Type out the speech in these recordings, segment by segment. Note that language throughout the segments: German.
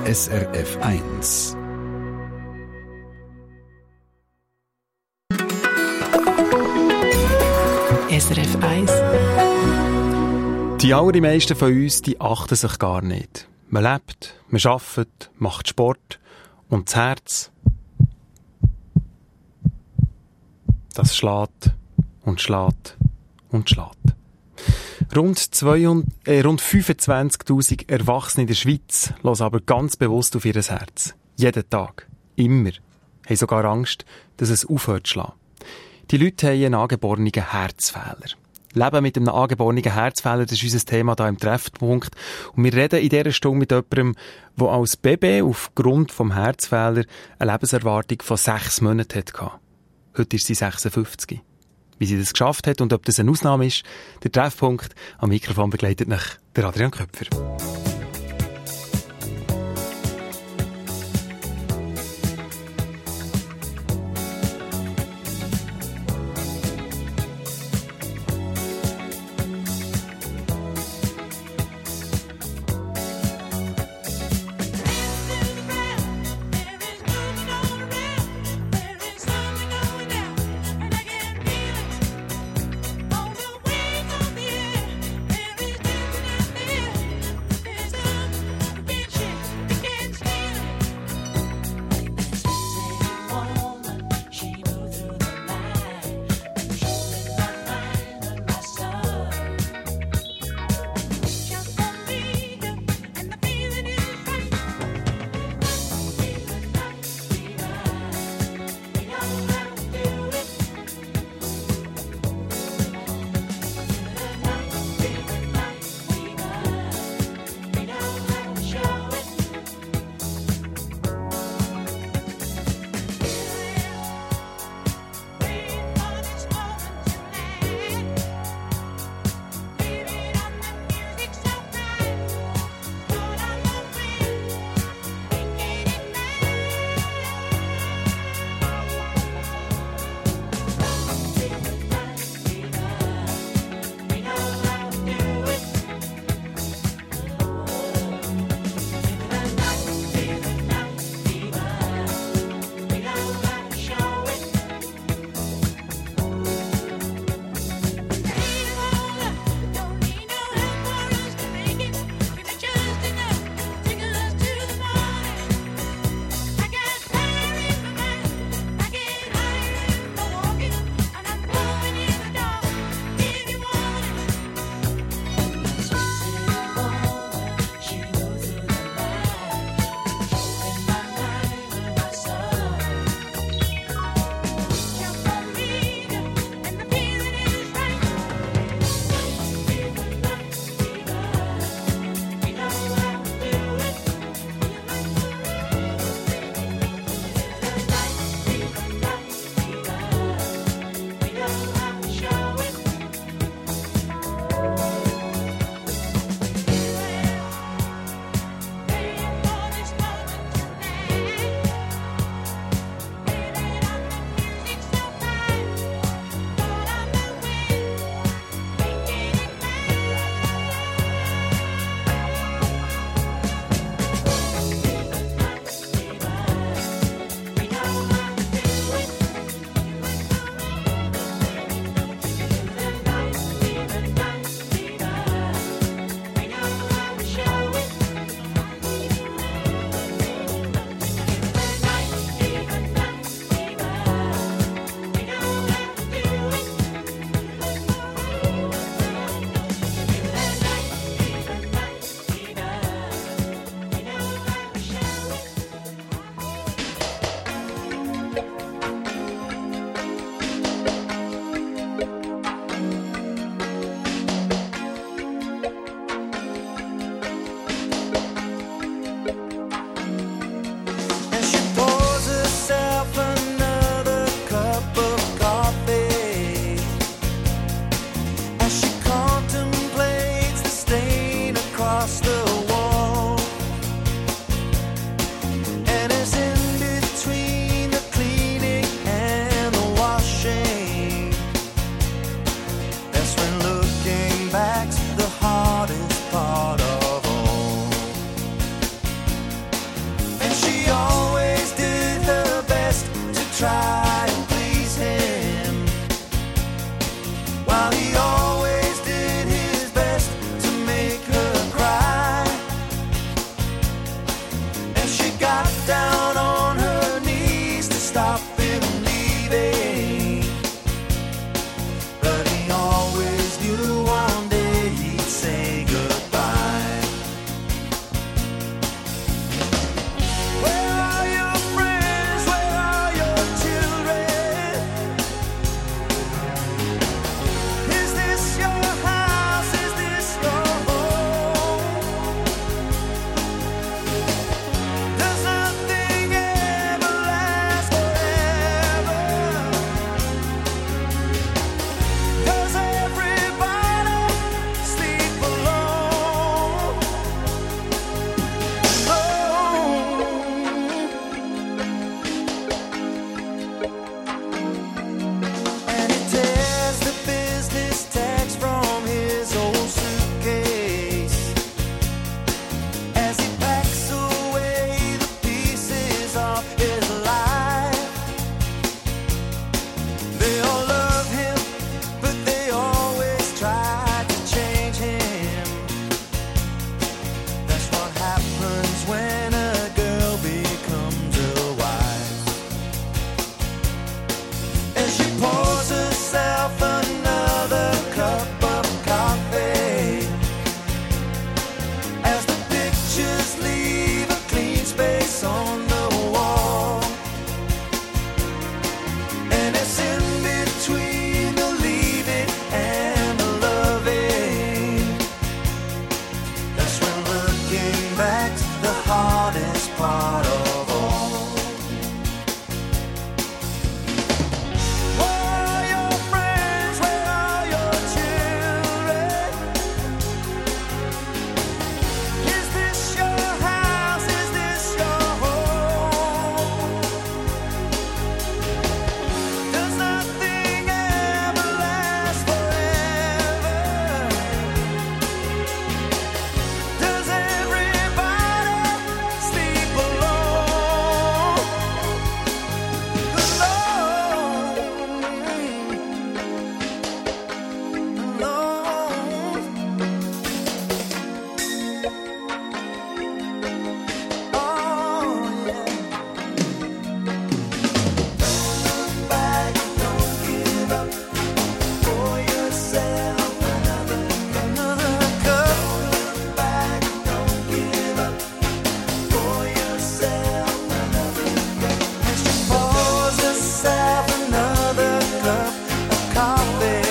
SRF 1. SRF 1. Die allermeisten von uns, die achten sich gar nicht. Man lebt, man arbeitet, macht Sport und das Herz, das schlägt und schlägt und schlägt. Rund 25'000 Erwachsene in der Schweiz hören aber ganz bewusst auf ihr Herz. Jeden Tag. Immer. Haben sogar Angst, dass es aufhört zu schlagen. Die Leute haben einen angeborenen Herzfehler. Leben mit einem angeborenen Herzfehler, das ist unser Thema hier im Treffpunkt. Und wir reden in dieser Stunde mit jemandem, der als Baby aufgrund des Herzfehlers eine Lebenserwartung von 6 Monaten hatte. Heute ist sie 56. Wie sie das geschafft hat und ob das eine Ausnahme ist, der Treffpunkt am Mikrofon begleitet nach der Adrian Köpfer. it's the hardest part of all. Where are your friends? Where are your children? Is this your house? Is this your home? Does nothing ever last forever? Does everybody sleep alone? Alone. Oh, yeah. Don't look back, don't give up. Pour yourself another cup. Don't look back, don't give up. Pour yourself another cup. And she pours herself another cup of coffee.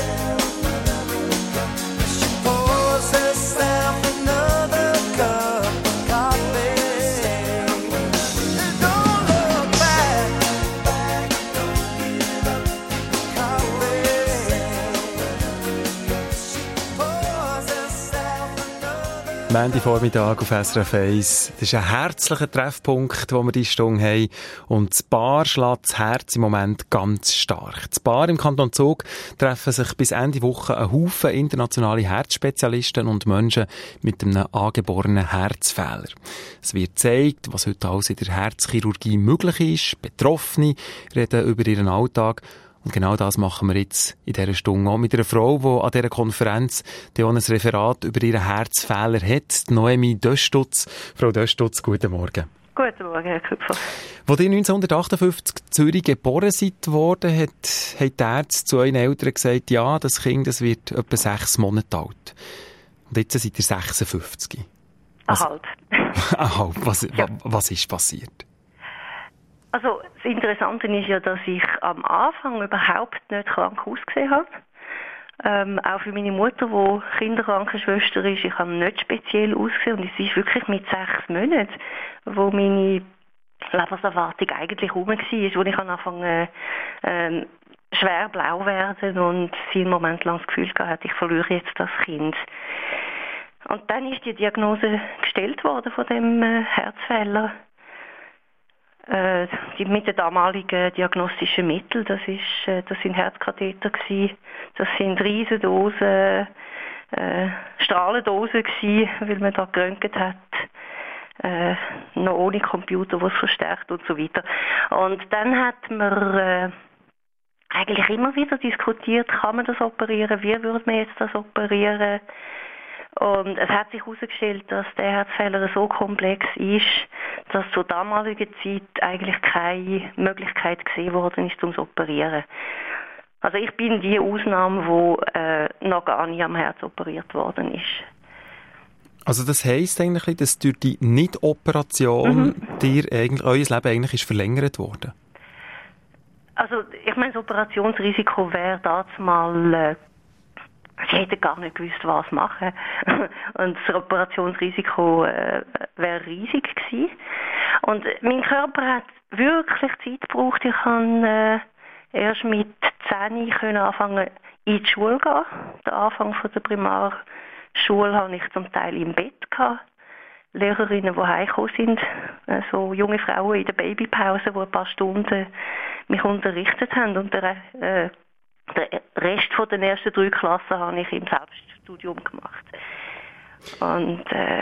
She pours herself another cup of coffee. Don't look back, don't give up. Coffee. She pours herself another. Montagvormittag auf SRF 1. Das ist ein herzlicher Treffpunkt, wo wir diese Stunde haben. Und das Paar schlägt das Herz im Moment ganz stark. Das Paar im Kanton Zug treffen sich bis Ende Woche ein Haufen internationale Herzspezialisten und Menschen mit einem angeborenen Herzfehler. Es wird gezeigt, was heute alles in der Herzchirurgie möglich ist. Betroffene reden über ihren Alltag. Und genau das machen wir jetzt in dieser Stunde auch mit einer Frau, die an dieser Konferenz die auch ein Referat über ihren Herzfehler hat, Noemi Döstutz. Frau Döstutz, guten Morgen. Guten Morgen, Herr Küpfer. Als ihr 1958 in Zürich geboren seid worden, hat die Ärzte zu euren Eltern gesagt, ja, das Kind das wird etwa 6 Monate alt. Und jetzt seid ihr 56. Halb. Halb. Was ist passiert? Also, das Interessante ist ja, dass ich am Anfang überhaupt nicht krank ausgesehen habe. Auch für meine Mutter, die Kinderkrankenschwester ist, ich habe nicht speziell ausgesehen. Und es ist wirklich mit 6 Monaten, wo meine Lebenserwartung eigentlich rum war, wo ich angefangen schwer blau werden und sie einen Moment lang das Gefühl hatte, ich verliere jetzt das Kind. Und dann ist die Diagnose gestellt worden von dem Herzfehler. Mit den damaligen diagnostischen Mitteln, das sind Herzkatheter gewesen, das sind Riesendosen, Strahlendosen gewesen, weil man da geröntgt hat, noch ohne Computer, was verstärkt und so weiter. Und dann hat man eigentlich immer wieder diskutiert, kann man das operieren, wie würde man jetzt das operieren? Und es hat sich herausgestellt, dass der Herzfehler so komplex ist, dass zur damaligen Zeit eigentlich keine Möglichkeit gesehen worden ist, um zu operieren. Also ich bin die Ausnahme, die noch gar nicht am Herz operiert worden ist. Also das heisst eigentlich, dass durch die Nicht-Operation euer Leben eigentlich ist verlängert worden? Also ich meine, das Operationsrisiko wäre damals sie hätten gar nicht gewusst, was machen. Und das Operationsrisiko wäre riesig gewesen. Und mein Körper hat wirklich Zeit gebraucht. Ich kann erst mit 10 anfangen, in die Schule zu gehen. Den Anfang von der Primarschule hatte ich zum Teil im Bett gehabt. Lehrerinnen, die heimgekommen sind, so junge Frauen in der Babypause, die ein paar Stunden mich unterrichtet haben. Und der Rest von den ersten 3 Klassen habe ich im Selbststudium gemacht. Und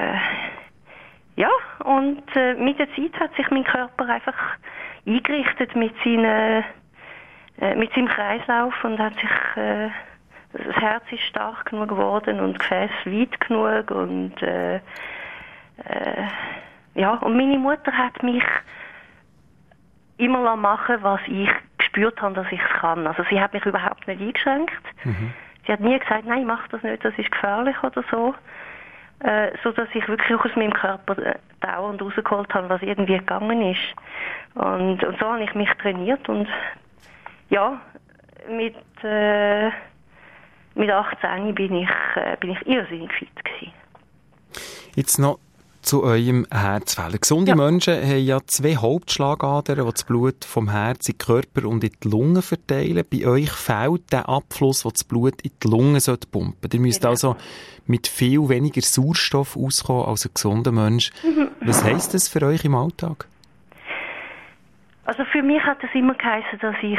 mit der Zeit hat sich mein Körper einfach eingerichtet mit seinem Kreislauf und hat sich das Herz ist stark genug geworden und Gefäß weit genug und und meine Mutter hat mich immer machen, was ich gespürt habe, dass ich es kann. Also sie hat mich überhaupt nicht eingeschränkt. Sie hat nie gesagt, nein, mach das nicht, das ist gefährlich oder so. So dass ich wirklich aus meinem Körper dauernd rausgeholt habe, was irgendwie gegangen ist. Und so habe ich mich trainiert und ja, mit 18 bin ich irrsinnig fit gewesen. Jetzt noch zu eurem Herzfehler. Gesunde Menschen haben ja 2 Hauptschlagadern, die das Blut vom Herz in den Körper und in die Lunge verteilen. Bei euch fehlt der Abfluss, der das Blut in die Lunge pumpen sollte. Ihr müsst also mit viel weniger Sauerstoff auskommen als ein gesunder Mensch. Was heisst das für euch im Alltag? Also für mich hat es immer geheißen, dass ich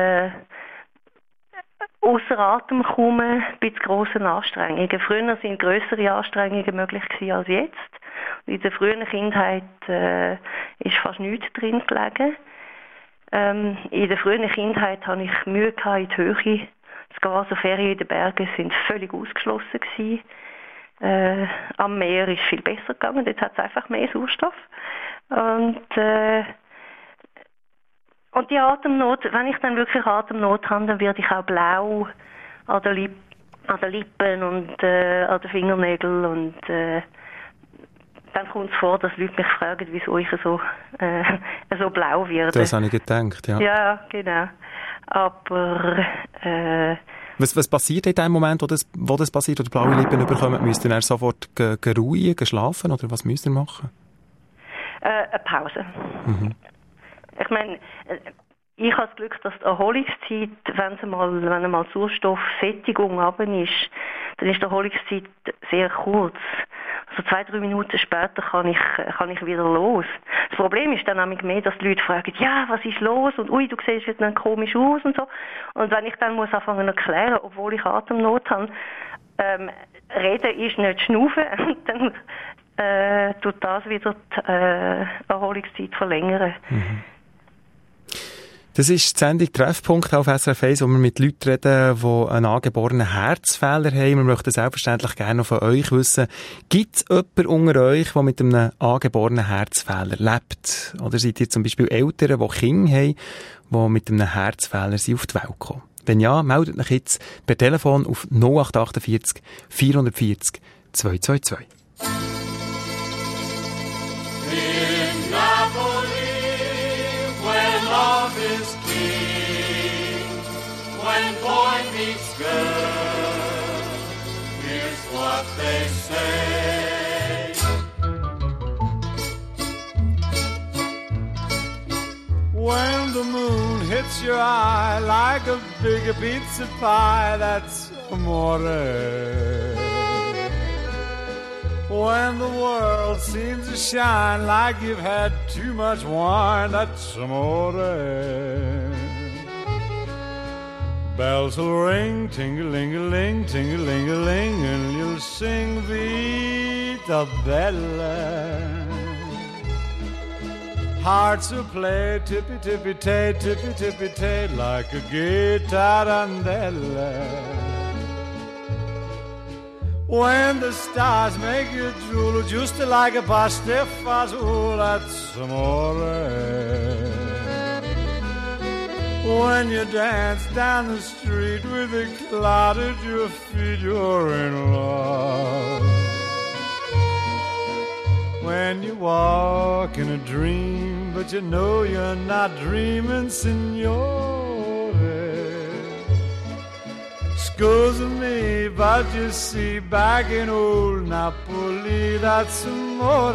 außer Atem komme bei grossen Anstrengungen. Früher sind grössere Anstrengungen möglich gewesen als jetzt. In der frühen Kindheit ist fast nichts drin gelegen. In der frühen Kindheit hatte ich Mühe in die Höhe zu gehen. Also Ferien in den Bergen sind völlig ausgeschlossen gewesen. Am Meer ist viel besser gegangen. Dort hat es einfach mehr Sauerstoff. Und die Atemnot, wenn ich dann wirklich Atemnot habe, dann werde ich auch blau an den Lippen und an den Fingernägeln. Und dann kommt es vor, dass Leute mich fragen, wieso ich so blau werde. Das habe ich gedacht, ja. Ja, genau. Aber was passiert in dem Moment, wo das passiert, oder blaue Lippen bekommen? Müsst ihr dann sofort ruhen, schlafen, oder was müsst ihr machen? Eine Pause. Ich meine, ich habe das Glück, dass die Erholungszeit, wenn einmal Sauerstoffsättigung runter ist, dann ist die Erholungszeit sehr kurz. Also 2-3 Minuten später kann ich wieder los. Das Problem ist dann nämlich mehr, dass die Leute fragen, ja, was ist los? Und ui, du siehst jetzt dann komisch aus und so. Und wenn ich dann muss anfangen zu erklären, obwohl ich Atemnot habe, reden ist nicht schnaufen, dann tut das wieder die Erholungszeit verlängern. Das ist die Sendung Treffpunkt auf SRF 1, wo wir mit Leuten reden, die einen angeborenen Herzfehler haben. Wir möchten selbstverständlich gerne noch von euch wissen, gibt es jemanden unter euch, der mit einem angeborenen Herzfehler lebt? Oder seid ihr zum Beispiel Eltern, die Kinder haben, die mit einem Herzfehler auf die Welt kommen? Wenn ja, meldet euch jetzt per Telefon auf 0848 440 222. Love is king. When boy meets girl, here's what they say. When the moon hits your eye like a big pizza pie, that's amore. When the world seems to shine like you've had too much wine, that's amore. Bells will ring, ting-a-ling-a-ling, ting-a-ling-a-ling, and you'll sing Vita Bella. Hearts will play tippy-tippy-tay, tippy-tippy-tay, like a guitarandella. When the stars make you drool, just like a pasta fazool, that's amore. When you dance down the street with a cloud at your feet, you're in love. When you walk in a dream, but you know you're not dreaming, signore. Excuse me, but you see, back in old Napoli, that's amore.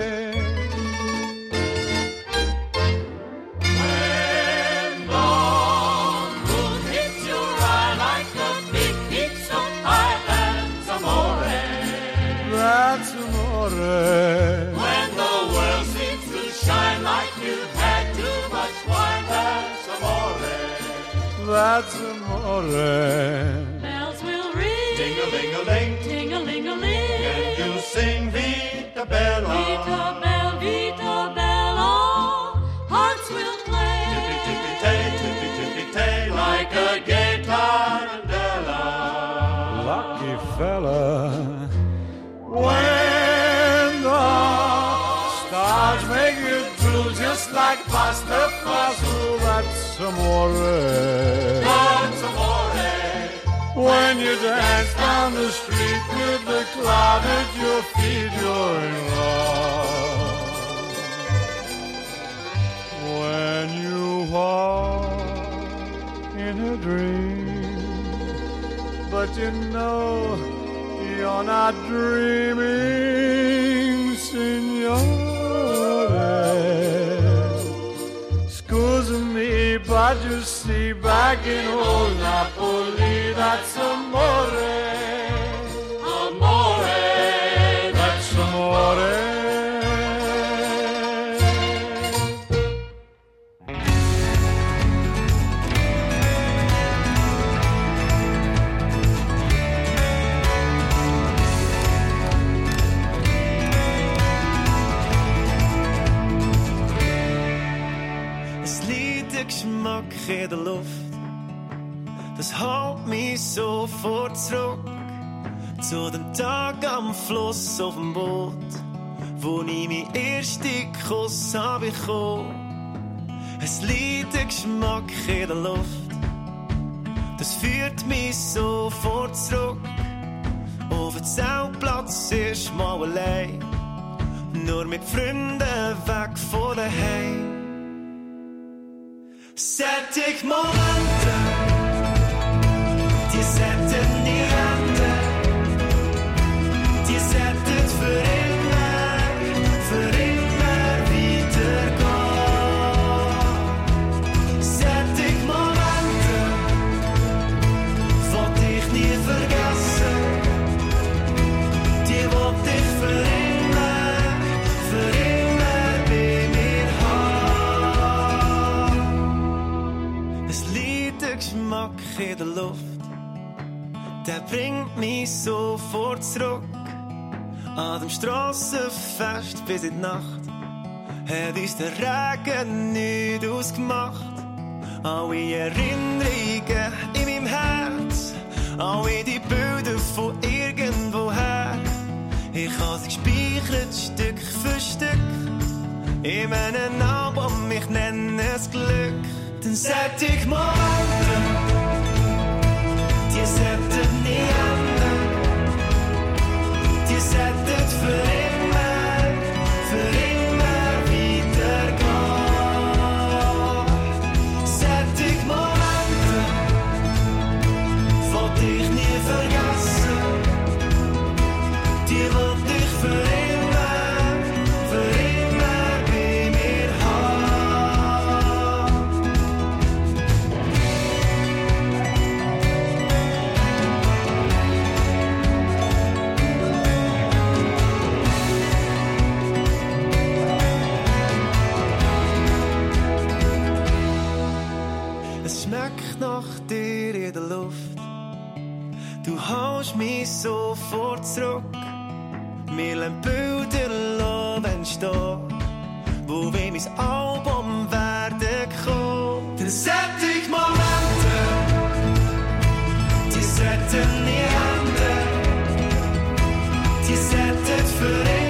When the moon hits your eye like a big pizza pie, that's amore. That's amore. When the world seems to shine like you've had too much wine, that's amore. That's amore. Ting-a-ling-a-ling, ting-a-ling-a-ling, and you sing Vita Bella. Vita Bella, Vita Bella, hearts will play. Tippy-tippy-tay, tippy-tippy-tay, like a gay tarantella. Lucky fella. When the stars make you drool just like pasta fazool, that's amore. That's amore. When you dance down the street with the cloud at your feet, you're in love. When you walk in a dream, but you know you're not dreaming, Scusami, but you see, back in old Napoli, that's amore. Amore, that's amore. Geschmack in der Luft, das hält mich sofort zurück zu dem Tag am Fluss auf dem Boot, wo ich meinen ersten Kuss habe bekommen. Es liegt der Geschmack in der Luft, das führt mich sofort zurück auf den Zeltplatz, erst mal allein, nur mit Freunden weg von daheim. Sättig Momente, die sätten nie enden, die sättet für immer weitergehen. Sättig Momente, wollt ich nie vergessen, die wollt ich für immer bei mir haben. Es liegt der Geschmack in der Luft, der bringt mich sofort zurück. An dem Strassenfest bis in die Nacht hat uns der Regen nicht ausgemacht. Alle Erinnerungen in meinem Herz, alle die Bilder von irgendwoher. Ich habe sie gespeichert, Stück für Stück, in meinem Album, ich nenne es Glück. Dann sag ich Momente, die sättet nie enden, die sättet für immer weitergehen. Sag ich Momente, wollt ich nie vergessen, die wollt ich für immer bei mir haben. Es schmeckt nach dir in der Luft, du haust mich sofort zurück. Wir lassen Bilder entstehen, wo wir mein Album werden kommen. Dann sätt ich Momente, die sätten nie enden, die sättet für immer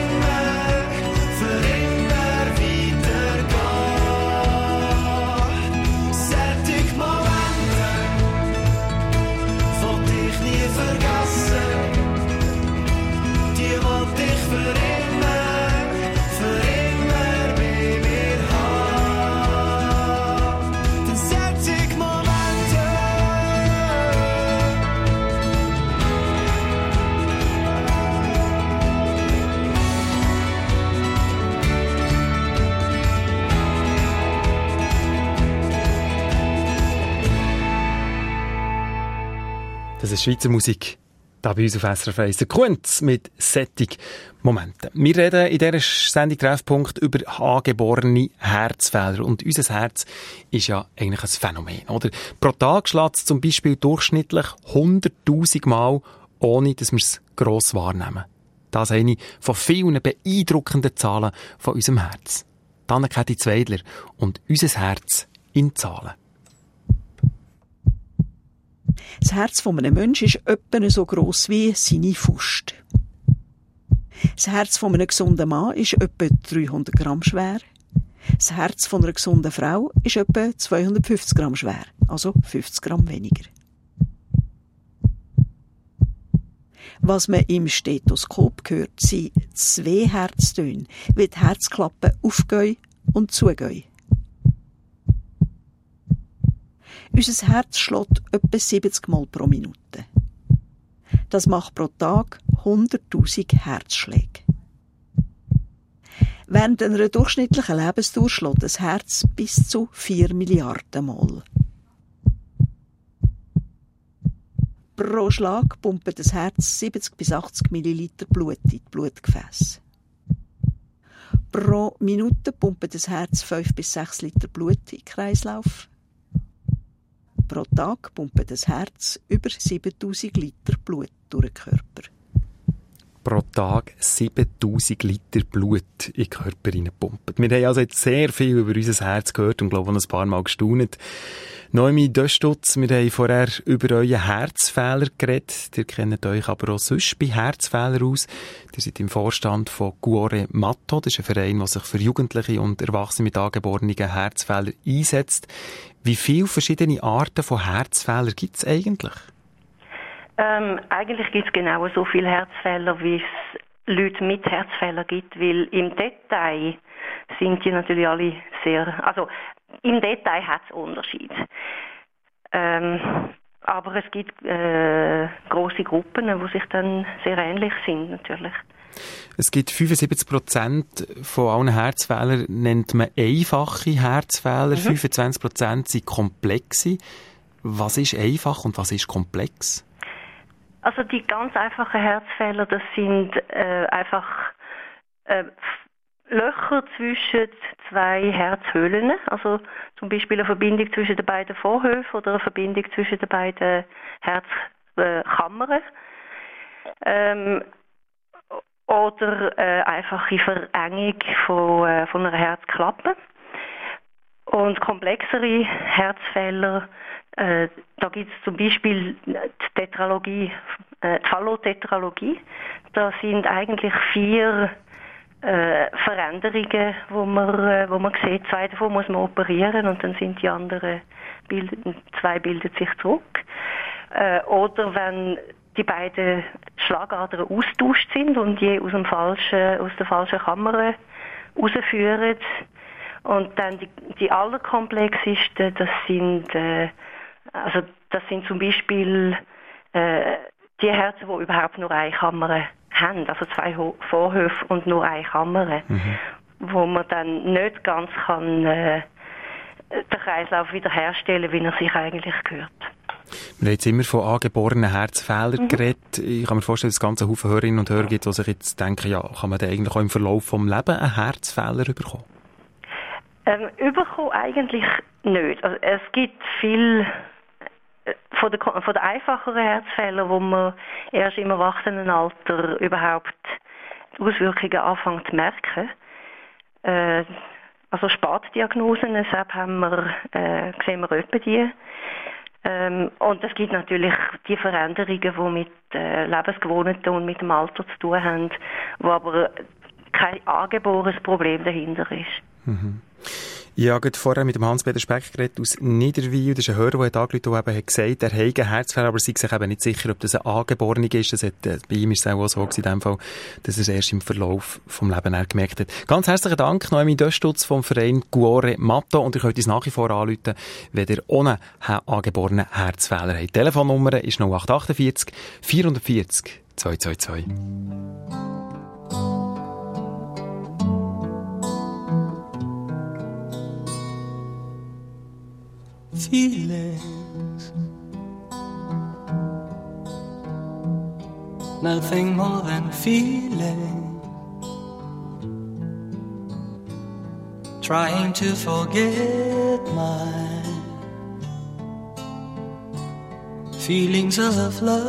weitergehen. Sätt ich Momente, wollt ich nie vergessen, die wollt ich für immer bei mir haben. Dann setz ich Momente. Das ist Schweizer Musik. Da bei uns auf SRF 1 der Kunz mit sättig Momenten. Wir reden in dieser Sendung Treffpunkt über angeborene Herzfehler. Und unser Herz ist ja eigentlich ein Phänomen, oder? Pro Tag schlägt es zum Beispiel durchschnittlich 100'000 Mal, ohne dass wir es gross wahrnehmen. Das ist eine von vielen beeindruckenden Zahlen von unserem Herz. Anne-Kathi Zweidler und unser Herz in Zahlen. Das Herz von einem Menschen ist etwa so gross wie seine Faust. Das Herz von einem gesunden Mann ist etwa 300 Gramm schwer. Das Herz von einer gesunden Frau ist etwa 250 Gramm schwer, also 50 Gramm weniger. Was man im Stethoskop hört, sind 2 Herztöne, wie die Herzklappen aufgehen und zugehen. Unser Herz schlägt etwa 70 Mal pro Minute. Das macht pro Tag 100'000 Herzschläge. Während einer durchschnittlichen Lebensdauer schlägt das Herz bis zu 4 Milliarden Mal. Pro Schlag pumpt das Herz 70 bis 80 Milliliter Blut in die Blutgefäße. Pro Minute pumpt das Herz 5 bis 6 Liter Blut in den Kreislauf. Pro Tag pumpt das Herz über 7000 Liter Blut durch den Körper. Pro Tag 7000 Liter Blut in den Körper hineinpumpen. Wir haben also jetzt sehr viel über unser Herz gehört und glaube auch ein paar Mal gestaunt. Noemi Döstutz, wir haben vorher über euren Herzfehler geredet. Ihr kennt euch aber auch sonst bei Herzfehler aus. Ihr seid im Vorstand von Cuore Matto. Das ist ein Verein, der sich für Jugendliche und Erwachsene mit angeborenen Herzfehlern einsetzt. Wie viele verschiedene Arten von Herzfehlern gibt es eigentlich? Eigentlich gibt es genau so viele Herzfehler, wie es Leute mit Herzfehlern gibt, weil im Detail sind die natürlich alle sehr, also im Detail hat es Unterschiede. Aber es gibt grosse Gruppen, die sich dann sehr ähnlich sind natürlich. Es gibt 75% von allen Herzfehlern, nennt man einfache Herzfehler, 25% sind komplexe. Was ist einfach und was ist komplex? Also die ganz einfachen Herzfehler, das sind einfach Löcher zwischen zwei Herzhöhlen, also zum Beispiel eine Verbindung zwischen den beiden Vorhöfen oder eine Verbindung zwischen den beiden Herzkammern. Oder einfache Verengung von einer Herzklappe. Und komplexere Herzfehler, da gibt es zum Beispiel die Tetralogie, die Fallotetralogie. Da sind eigentlich 4 Veränderungen, wo man sieht, 2 davon muss man operieren und dann sind die anderen 2 bilden sich zurück. Oder wenn die beiden Schlagadern austauscht sind und je aus der falschen Kammer rausführen. Und dann die allerkomplexesten, das sind zum Beispiel die Herzen, die überhaupt nur eine Kammer haben, also 2 Vorhöfe und nur eine Kammer, wo man dann nicht ganz kann den Kreislauf wiederherstellen, wie er sich eigentlich gehört. Wir haben jetzt immer von angeborenen Herzfehlern geredet. Ich kann mir vorstellen, dass es ganz viele Hörerinnen und Hörer gibt, die sich jetzt denken, ja, kann man da eigentlich auch im Verlauf des Lebens einen Herzfehler bekommen? Überkommen eigentlich nicht. Also es gibt viel von den einfacheren Herzfehlern, wo man erst im Erwachsenenalter überhaupt die Auswirkungen anfängt zu merken. Also Spätdiagnosen, deshalb sehen wir etwa die. Und es gibt natürlich die Veränderungen, die mit Lebensgewohnheiten und mit dem Alter zu tun haben, wo aber kein angeborenes Problem dahinter ist. Ich habe vorher mit dem Hans-Peter Speck geredet aus Niederwil. Das ist ein Hörer, der angerufen hat, gesagt, er habe einen Herzfehler, aber sei sich eben nicht sicher, ob das ein angeborener ist. Das hat, bei ihm ist es auch so gewesen, in dem Fall, dass er es erst im Verlauf vom Leben gemerkt hat. Ganz herzlichen Dank, Noemi Döstutz vom Verein Cuore Matto. Und ihr könnt uns nach wie vor anrufen, wenn ihr ohne angeborenen Herzfehler habt. Die Telefonnummer ist 0848 440 222. Feelings, nothing more than feeling, trying to forget my feelings of love,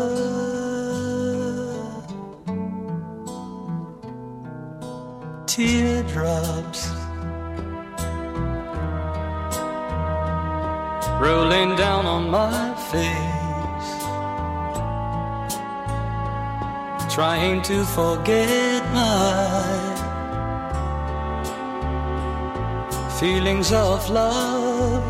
teardrops rolling down on my face, trying to forget my feelings of love.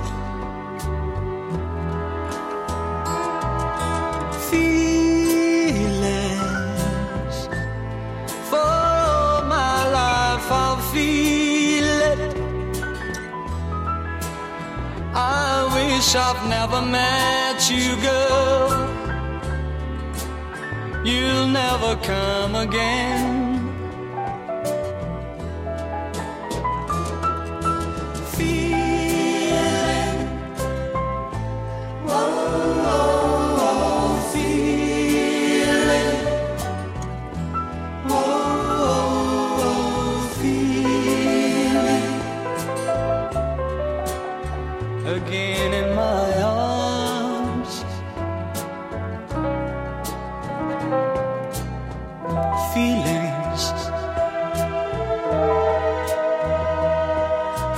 Feelings, for my life I'll feel it. I wish I've never met you, girl. You'll never come again.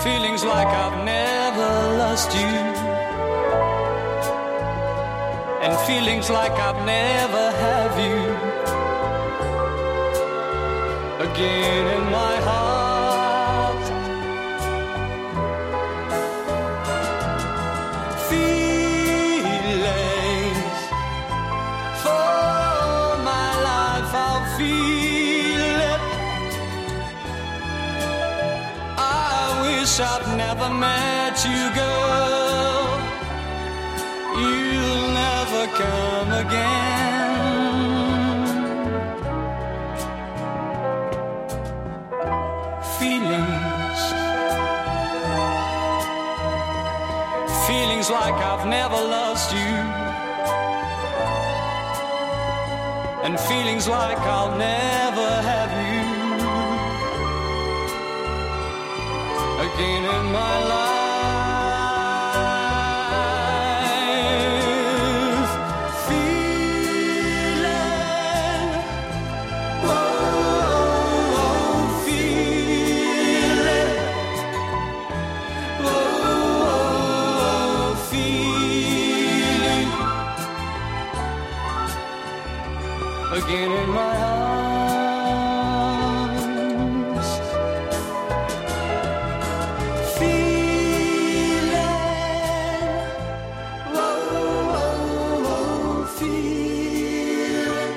Feelings like I've never lost you, and feelings like I've never have you again in my heart. Feelings for my life, I'll feel it. I wish I'd never met you, girl. You'll never come again. Feelings like I've never lost you, and feelings like I'll never have you again in my life. Again in my arms, feeling, feeling.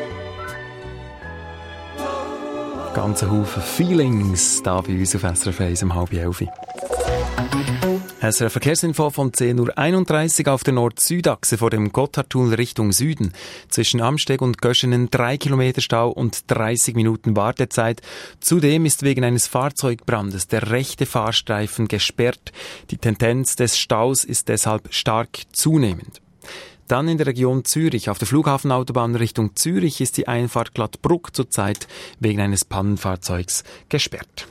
Ganze Haufen Feelings da bei uns auf SRF 1 um 10:30. SRF Verkehrsinfo von 10:31 Uhr auf der Nord-Süd-Achse vor dem Gotthardtunnel Richtung Süden. Zwischen Amsteg und Göschenen 3 Kilometer Stau und 30 Minuten Wartezeit. Zudem ist wegen eines Fahrzeugbrandes der rechte Fahrstreifen gesperrt. Die Tendenz des Staus ist deshalb stark zunehmend. Dann in der Region Zürich. Auf der Flughafenautobahn Richtung Zürich ist die Einfahrt Glattbruck zurzeit wegen eines Pannenfahrzeugs gesperrt.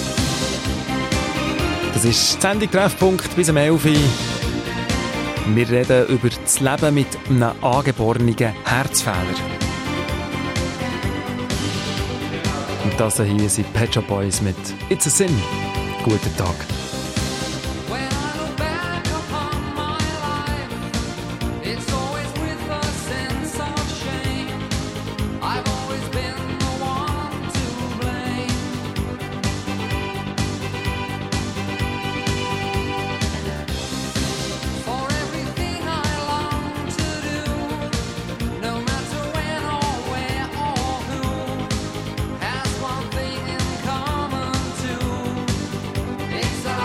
Das ist die Sendung Treffpunkt bis um 11 Uhr. Wir reden über das Leben mit einem angeborenen Herzfehler. Und das hier sind Pet Shop Boys mit It's a Sin. Guten Tag. It's a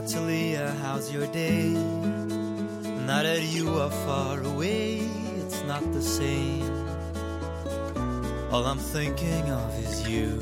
Natalia, how's your day? Now that you are far away, it's not the same. All I'm thinking of is you,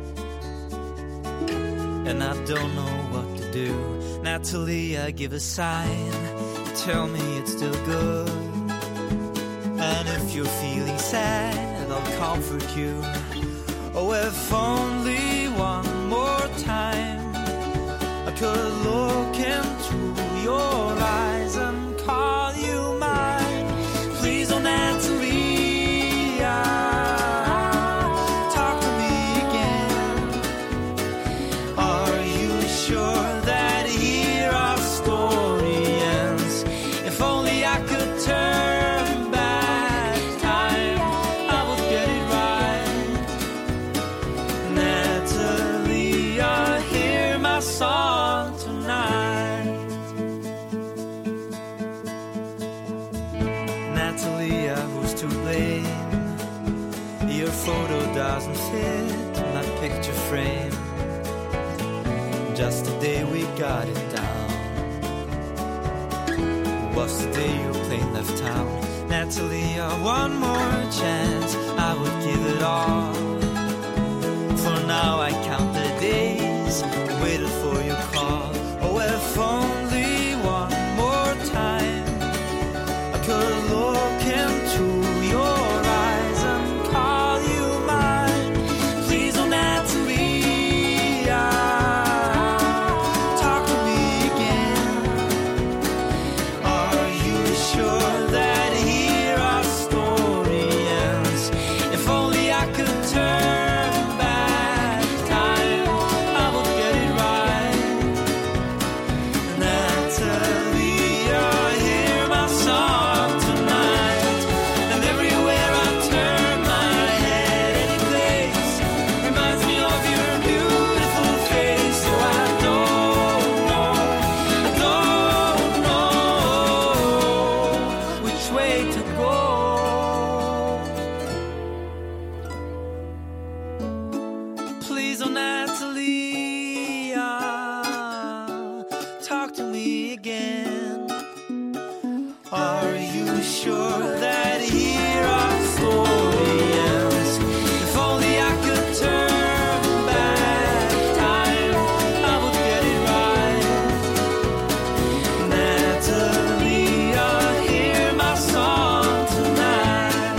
and I don't know what to do. Natalia, give a sign, tell me it's still good. And if you're feeling sad, I'll comfort you. Oh, if only one more time I could look into your eyes and call you mine. Please, oh Natalia, talk to me again. Are you sure that here our story ends? If only I could turn back time, I would get it right. Natalia, hear my song tonight. Natalia, who's to blame? Your photo doesn't fit in that picture frame. Just the day we got it down was the day your plane left town. Natalia, one more chance, I would give it all. For now I count the days, waited for your call. Oh, if only one more time I could look into your eyes and call you mine. Please, oh Natalia, talk to me again. Are you sure that here our story ends? If only I could turn back time, I would get it right. Natalia, hear my song tonight. And everywhere I turn my head, any place reminds me of your beautiful face. So I don't know which way to go. Please, oh Natalia, talk to me again. Are you sure that here our story ends? If only I could turn back time, I would get it right. Natalia, hear my song tonight.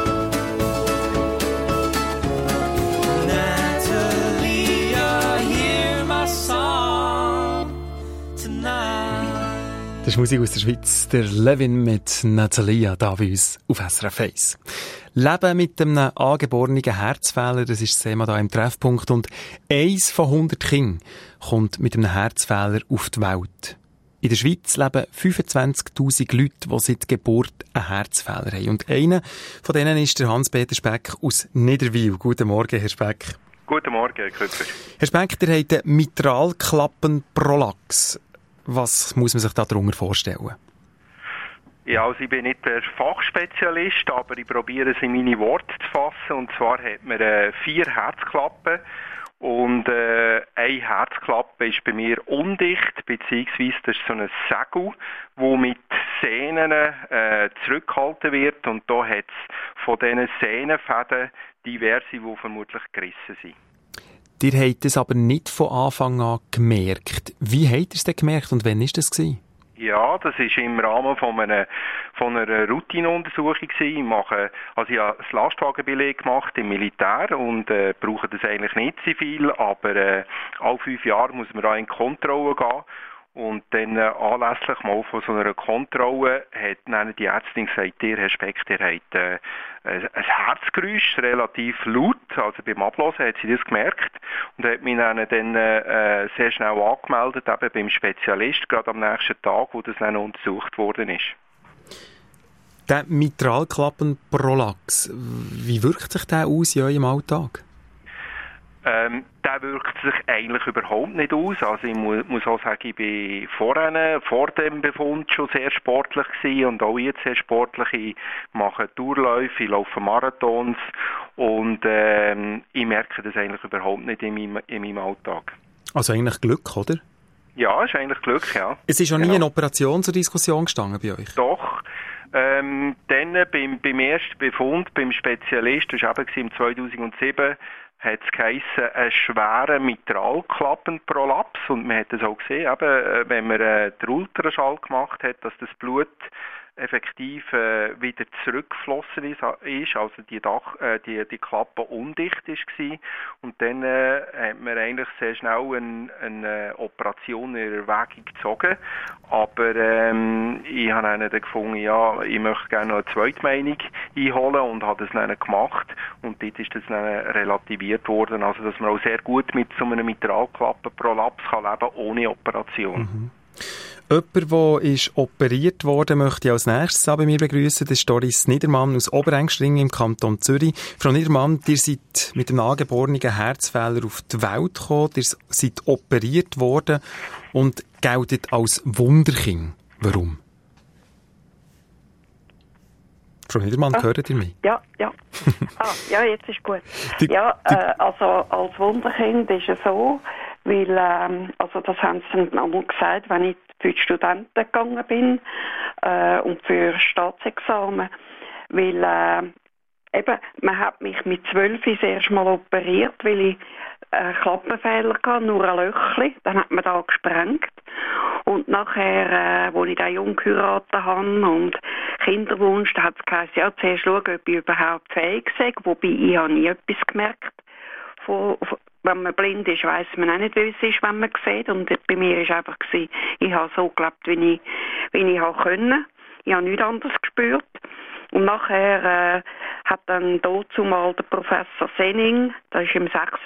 Natalia, hear my song tonight. Das ist Musik aus der Schweiz. Der Levin mit Natalia da bei uns auf SRF 1. Leben mit einem angeborenen Herzfehler, das ist das Thema hier im Treffpunkt. Und 1 von 100 Kindern kommt mit einem Herzfehler auf die Welt. In der Schweiz leben 25'000 Leute, die seit Geburt einen Herzfehler haben. Und einer von denen ist der Hans-Peter Speck aus Niederwil. Guten Morgen, Herr Speck. Guten Morgen, Herr Küpper. Herr Speck, ihr habt einen Mitralklappenprolaps. Was muss man sich darunter vorstellen? Ja, also ich bin nicht der Fachspezialist, aber ich probiere es in meine Worte zu fassen. Und zwar hat man 4 Herzklappen und eine Herzklappe ist bei mir undicht, beziehungsweise das ist so ein Segel, wo mit Sehnen zurückgehalten wird. Und da hat es von diesen Sehnenfäden diverse, die vermutlich gerissen sind. Ihr habt es aber nicht von Anfang an gemerkt. Wie habt ihr es denn gemerkt und wann war das gewesen? Ja, das ist im Rahmen von einer Routineuntersuchung gewesen. Ich habe das Lastwagenbeleg gemacht im Militär und brauche das eigentlich nicht so viel, aber alle 5 Jahre muss man auch in Kontrolle gehen. Und dann anlässlich mal von so einer Kontrolle hat dann die Ärztin gesagt, ihr Herr Speck, ihr habt ein Herzgeräusch, relativ laut, also beim Ablosen hat sie das gemerkt und hat mich dann sehr schnell angemeldet, eben beim Spezialist, gerade am nächsten Tag, wo das dann untersucht worden ist. Der Mitralklappenprolaps, wie wirkt sich der aus in eurem Alltag? Der wirkt sich eigentlich überhaupt nicht aus. Also ich muss auch sagen, ich bin vor dem Befund schon sehr sportlich gewesen und auch jetzt sehr sportlich. Ich mache Tourläufe, ich laufe Marathons und ich merke das eigentlich überhaupt nicht in meinem Alltag. Also eigentlich Glück, oder? Ja, ist eigentlich Glück, ja. Es ist auch nie eine Operation zur Diskussion gestanden bei euch? Doch. Dann beim ersten Befund, beim Spezialist, das war eben im 2007, hat es geheissen, einen schweren Mitralklappenprolaps. Und man hat es auch gesehen, eben, wenn man den Ultraschall gemacht hat, dass das Blut effektiv wieder zurückgeflossen ist, also die Klappe undicht war. Und dann hat man eigentlich sehr schnell eine Operation in Erwägung gezogen. Aber ich habe dann gefunden, ja, ich möchte gerne noch eine zweite Meinung einholen und habe das dann gemacht. Und dort ist das dann relativiert worden, also dass man auch sehr gut mit so einem Mitralklappenprolaps kann leben ohne Operation. Mhm. Jemand, der ist operiert wurde, möchte ich als nächstes bei mir begrüßen. Das ist Doris Niedermann aus Oberengstringen im Kanton Zürich. Frau Niedermann, ihr seid mit einem angeborenen Herzfehler auf die Welt gekommen. Ihr seid operiert worden und geltet als Wunderkind. Warum? Frau Niedermann, hört ihr mich? Ja. Ja, jetzt ist gut. Also als Wunderkind ist es so, weil, also das haben sie dann einmal gesagt, wenn ich für die Studenten gegangen bin und für Staatsexamen, weil eben, man hat mich mit 12 das erste Mal operiert, weil ich Klappenfehler hatte, nur ein Löchchen, dann hat man da gesprengt. Und nachher, als ich den Jungen geheiratet habe und Kinderwunsch, da hat es geheißen, ja, zuerst schauen, ob ich überhaupt fähig sei, wobei ich habe nie etwas gemerkt. Wenn man blind ist, weiss man auch nicht, wie es ist, wenn man sieht. Und bei mir war einfach, ich habe so gelebt, wie ich konnte. Ich habe nichts anderes gespürt. Und nachher hat dann dazu mal der Professor Senning, das war im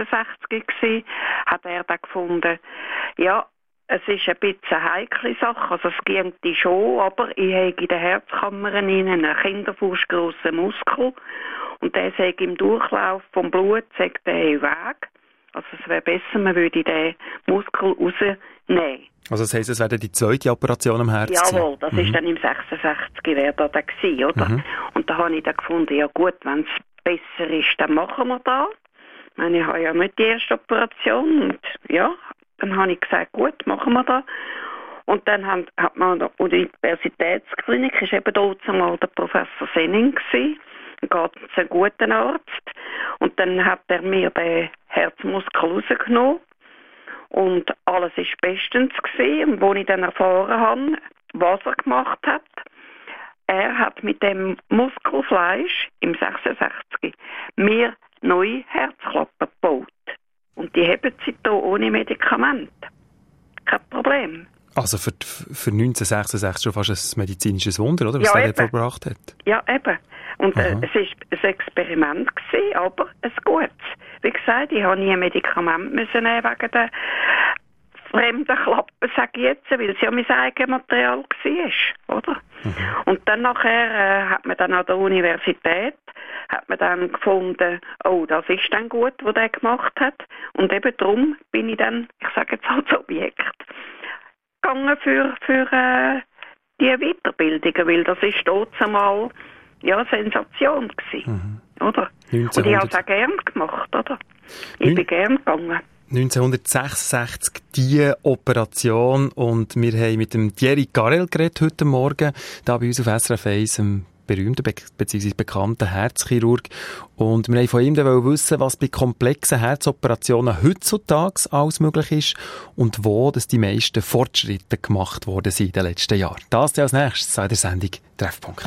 66 hat er dann gefunden, ja, es ist ein bisschen eine heikle Sache, also es ging schon, aber ich habe in den Herzkammern einen kinderfußgrossen Muskel und der sagt im Durchlauf vom Blut, sagt der weg. Also es wäre besser, man würde den Muskel rausnehmen. Also das heisst, es wäre die zweite Operation am Herz? Jawohl, das ist dann im 66 wäre da gewesen, oder? Mhm. Und da habe ich dann gefunden, ja gut, wenn es besser ist, dann machen wir das. Ich meine, ich habe ja nicht die erste Operation und ja, dann habe ich gesagt, gut, machen wir das. Und dann hat man an der Universitätsklinik, ist eben dort mal der Professor Senning gewesen, ein ganz guter Arzt. Und dann hat er mir den Herzmuskel rausgenommen. Und alles war bestens gewesen. Und als ich dann erfahren habe, was er gemacht hat, er hat mit dem Muskelfleisch im 66 mir neue Herzklappen gebaut. Und die haben sie hier ohne Medikament. Kein Problem. Also für 1966 schon fast ein medizinisches Wunder, oder? Was er verbracht hat. Ja, eben. Und es war ein Experiment gewesen, aber ein gutes. Wie gesagt, ich habe nie ein Medikament müssen nehmen wegen der fremden Klappen, sage ich jetzt, weil es ja mein eigenes Material war, oder? Mhm. Und dann nachher hat man dann an der Universität dann gefunden, oh, das ist dann gut, was der gemacht hat. Und eben darum bin ich dann, ich sage jetzt als Objekt, gegangen für die Weiterbildungen, weil das ist dort einmal eine Sensation gewesen, oder? Und ich habe es auch gern gemacht, oder? Ich bin gern gegangen. 1966 die Operation und wir haben mit dem Thierry Garel geredet heute Morgen, da bei uns auf SRF 1, einem berühmten bzw. bekannten Herzchirurg. Und wir wollten von ihm wissen, was bei komplexen Herzoperationen heutzutage alles möglich ist und wo dass die meisten Fortschritte gemacht worden sind in den letzten Jahren. Das als nächstes in der Sendung Treffpunkt.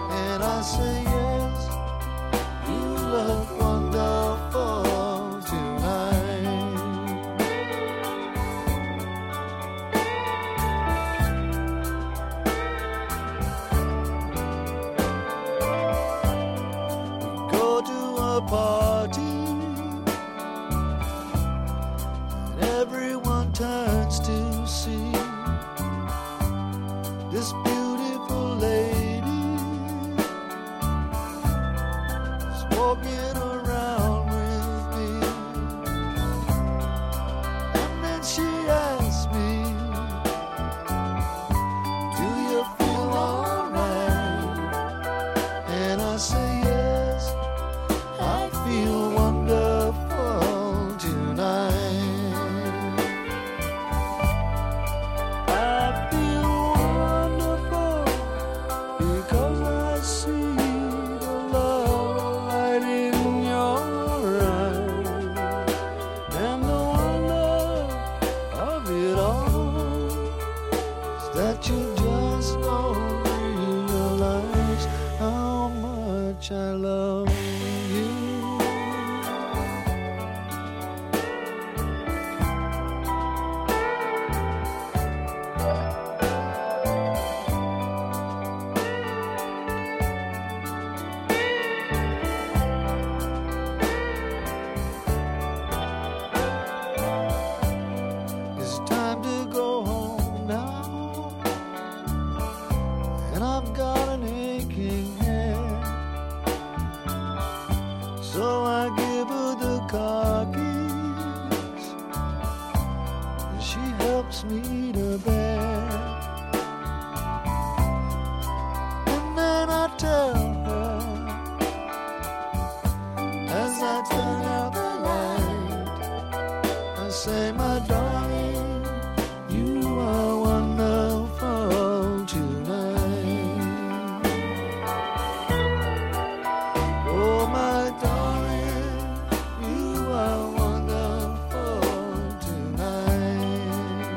Say yes, you look wonderful too. much I love you. It's time to go home now, and I've got an aching head, so I give her the car keys, and she helps me to bed, and then I tell her, as I turn out the light, I say, my darling, you are wonderful tonight. Oh, my darling, you are wonderful tonight.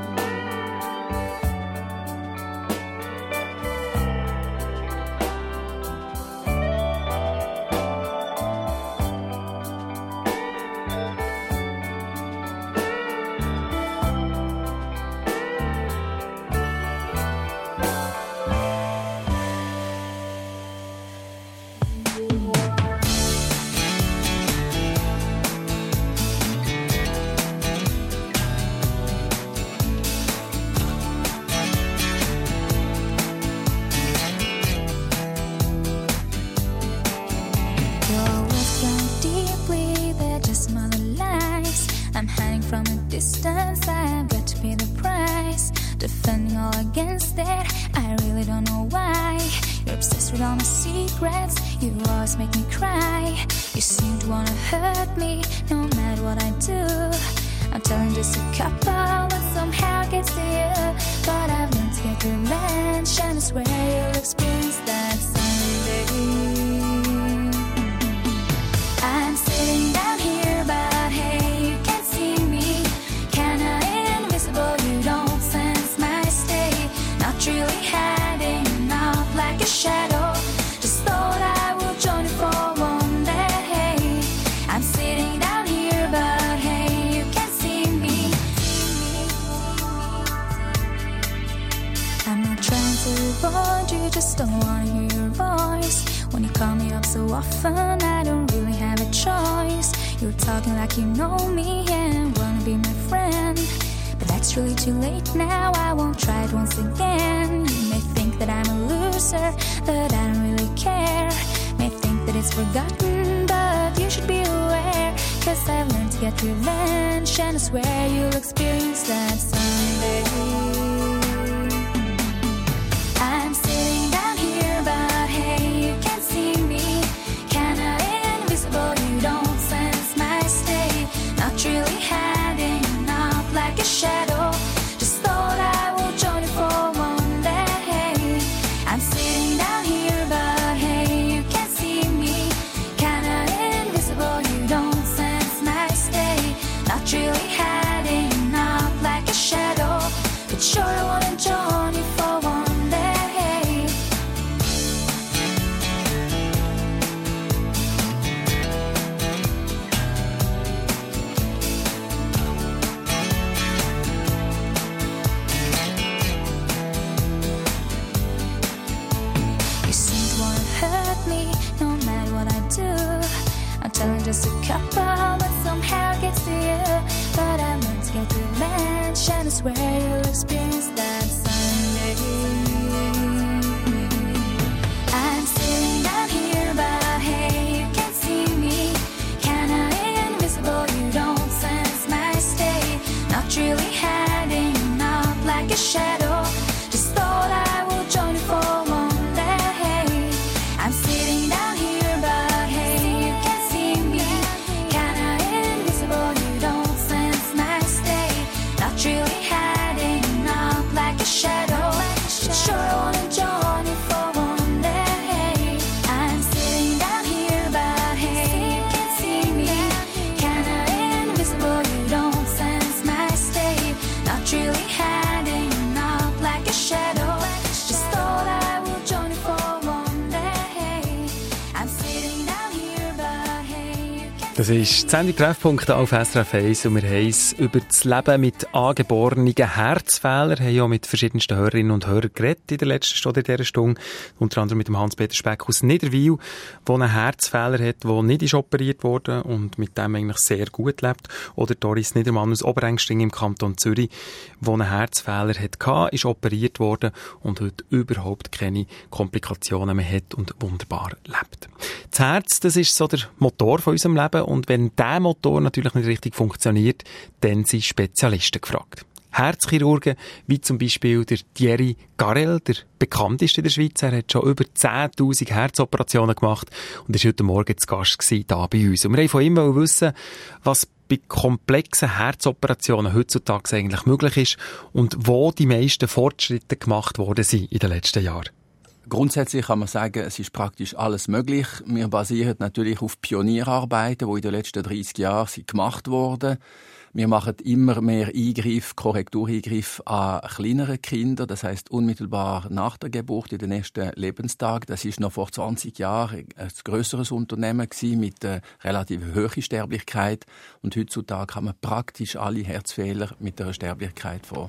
Your words cut deeply, they're just smaller lies. I'm hiding from a distance, I've got to pay the price. Defending all against it, I really don't know why. You're obsessed with all my secrets, you always make me cry. You seem to wanna hurt me, no matter what I do. I'm telling just a couple, but somehow it gets to you. But I've learned to get revenge, and I swear you'll experience that someday. I'm sitting down here, but hey, you can't see me. Kinda invisible, you don't sense my state. Not really hiding out like a shadow. Just thought I would join you for one day. I'm sitting down here, but hey, you can't see me. I'm not trying to avoid you, just don't wanna hear your voice. When you call me up so often, I don't really have a choice. You're talking like you know me and wanna be my friend, but that's really too late now, I won't try it once again. You may think that I'm a loser, but I don't really care. May think that it's forgotten, but you should be aware. Cause I've learned to get revenge, and I swear you'll experience that someday. I'm sitting down here, but hey, you can't see me. Kinda invisible, you don't sense my state. Not really hiding out like a shadow. Just thought I would join you for one day. I'm sitting down here, but hey, you can't see me. Kinda invisible, you don't sense my state. Not really hiding out like a shadow. But sure I wanna join you for one day. You seem to wanna hurt me, no matter what I do. I'm telling just a couple, but somehow it gets to you. But I learned to get revenge, and I swear you'll experience that someday. I'm sitting down here, but hey, you can't see me. Kinda invisible, you don't sense my state. Not really hiding out like a shadow. Just thought I would join you for one day. I'm sitting down here, but hey, you can't see me. Kinda invisible, you don't sense my state. Not really hiding out like a Das ist die Sendung Treffpunkt auf SRF 1 und wir haben es über das Leben mit angeborenen Herzfehlern, haben ja mit verschiedensten Hörerinnen und Hörern geredet in der letzten Stunde, in dieser Stunde, unter anderem mit dem Hans-Peter Speck aus Niederwil, der einen Herzfehler hat, der nicht ist operiert wurde und mit dem eigentlich sehr gut lebt, oder Doris Niedermann aus Oberengsting im Kanton Zürich, der einen Herzfehler hatte, ist operiert worden und heute überhaupt keine Komplikationen mehr hat und wunderbar lebt. Das Herz, das ist so der Motor von unserem Leben. Und wenn dieser Motor natürlich nicht richtig funktioniert, dann sind Spezialisten gefragt. Herzchirurgen, wie zum Beispiel der Thierry Garel, der bekannteste in der Schweiz. Er hat schon über 10'000 Herzoperationen gemacht und ist heute Morgen zu Gast gewesen, hier bei uns. Und wir wollten von ihm wissen, was bei komplexen Herzoperationen heutzutage eigentlich möglich ist und wo die meisten Fortschritte gemacht worden sind in den letzten Jahren. Grundsätzlich kann man sagen, es ist praktisch alles möglich. Wir basieren natürlich auf Pionierarbeiten, die in den letzten 30 Jahren gemacht wurden. Wir machen immer mehr Korrektureingriffe an kleineren Kindern, das heisst unmittelbar nach der Geburt, in den ersten Lebenstagen. Das ist noch vor 20 Jahren ein grösseres Unternehmen gewesen, mit relativ hoher Sterblichkeit. Und heutzutage kann man praktisch alle Herzfehler mit einer Sterblichkeit von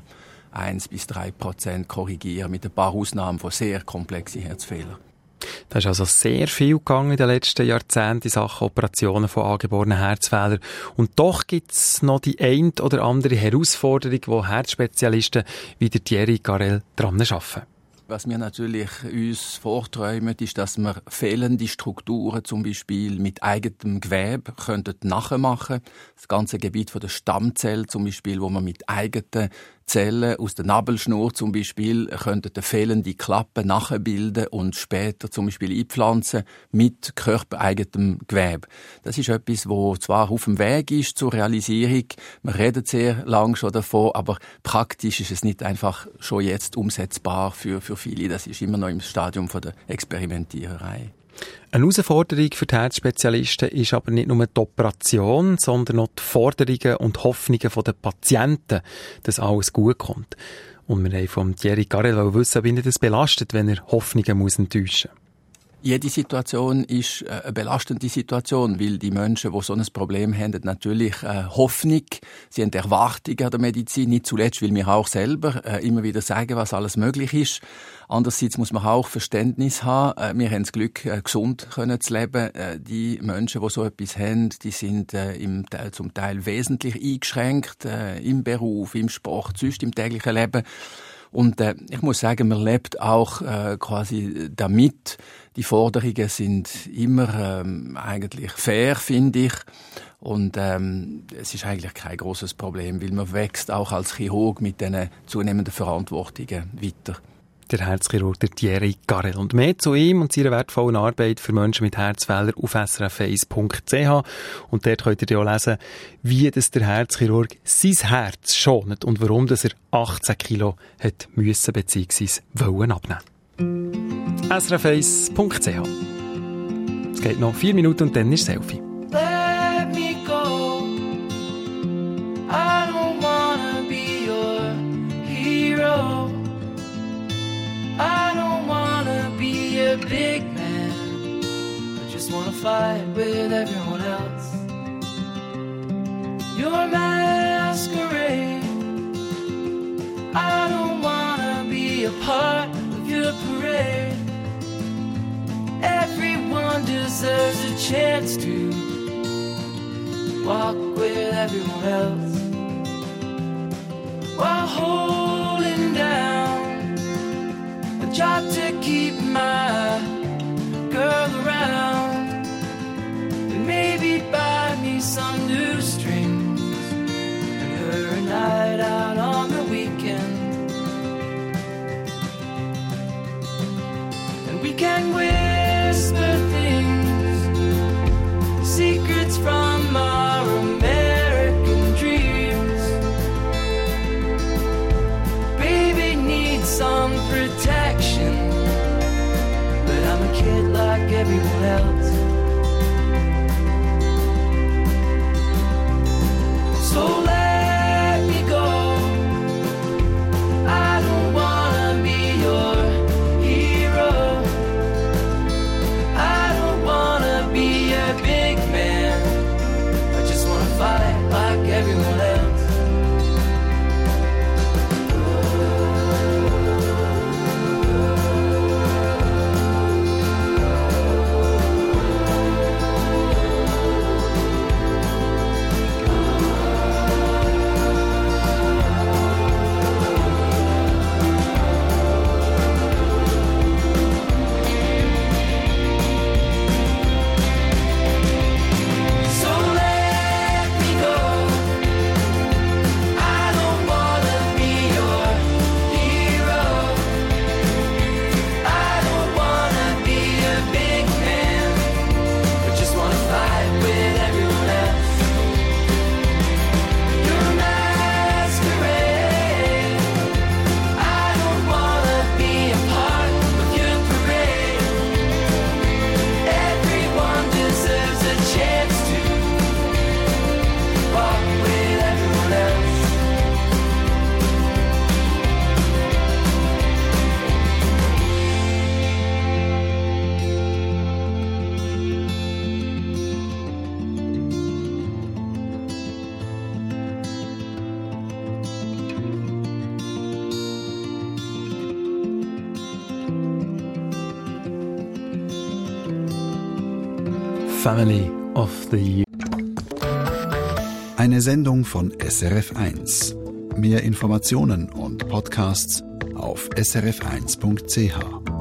1-3% korrigieren, mit ein paar Ausnahmen von sehr komplexen Herzfehlern. Da ist also sehr viel gegangen in den letzten Jahrzehnten in Sachen Operationen von angeborenen Herzfehlern. Und doch gibt es noch die ein oder andere Herausforderung, wo Herzspezialisten wie der Thierry Garel dran arbeiten. Was wir natürlich uns vorträumen, ist, dass wir fehlende Strukturen, zum Beispiel mit eigenem Gewebe, nachmachen könnten. Das ganze Gebiet von der Stammzelle, zum Beispiel, wo man mit eigenen Zellen aus der Nabelschnur zum Beispiel könnten die fehlende Klappe nachbilden und später zum Beispiel einpflanzen mit körpereigenem Gewebe. Das ist etwas, wo zwar auf dem Weg ist zur Realisierung, man redet sehr lang schon davon, aber praktisch ist es nicht einfach schon jetzt umsetzbar für viele. Das ist immer noch im Stadium von der Experimentiererei. Eine Herausforderung für die Herzspezialisten ist aber nicht nur die Operation, sondern auch die Forderungen und Hoffnungen der Patienten, dass alles gut kommt. Und wir wollten von Thierry Garel wissen, wie ihn das belastet, wenn er Hoffnungen enttäuschen muss. Jede Situation ist eine belastende Situation, weil die Menschen, die so ein Problem haben, natürlich Hoffnung, sie haben Erwartungen an der Medizin, nicht zuletzt, weil wir auch selber immer wieder sagen, was alles möglich ist. Andererseits muss man auch Verständnis haben. Wir haben das Glück, gesund zu leben. Die Menschen, die so etwas haben, die sind zum Teil wesentlich eingeschränkt, im Beruf, im Sport, sonst im täglichen Leben. Und ich muss sagen, man lebt auch quasi damit. Die Forderungen sind immer eigentlich fair, finde ich. Und es ist eigentlich kein grosses Problem, weil man wächst auch als Chirurg mit diesen zunehmenden Verantwortungen weiter. Der Herzchirurg, der Thierry Garel. Und mehr zu ihm und seiner wertvollen Arbeit für Menschen mit Herzfehlern auf srf1.ch. Und dort könnt ihr auch lesen, wie das der Herzchirurg sein Herz schont und warum das er 18 Kilo hat müssen bzw. wollen abnehmen. srf1.ch. Es geht noch 4 Minuten und dann ist Selfie. Let me go. I don't wanna be your hero. I don't wanna be a big man. I just wanna fight with everyone else. Your masquerade. I don't wanna be a part of your parade. Everyone deserves a chance to walk with everyone else while holding down a job to keep my girl around and maybe buy me some new strings and her a night out on the weekend. And we can whisper things, secrets from our American dreams. Baby needs some protection, but I'm a kid like everyone else. So let me go. I don't wanna be your hero. I don't wanna be a big man. Family of the Year. Eine Sendung von SRF1. Mehr Informationen und Podcasts auf srf1.ch.